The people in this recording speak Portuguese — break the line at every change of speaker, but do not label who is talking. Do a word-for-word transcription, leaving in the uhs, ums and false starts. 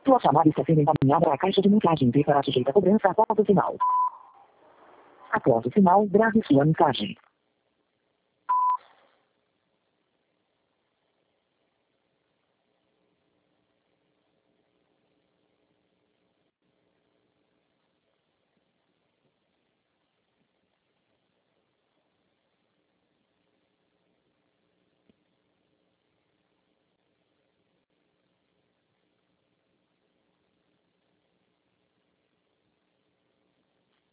Sua chamada está sendo encaminhada à caixa de mensagem e será sujeita a cobrança após o sinal. Após o sinal, grave sua mensagem.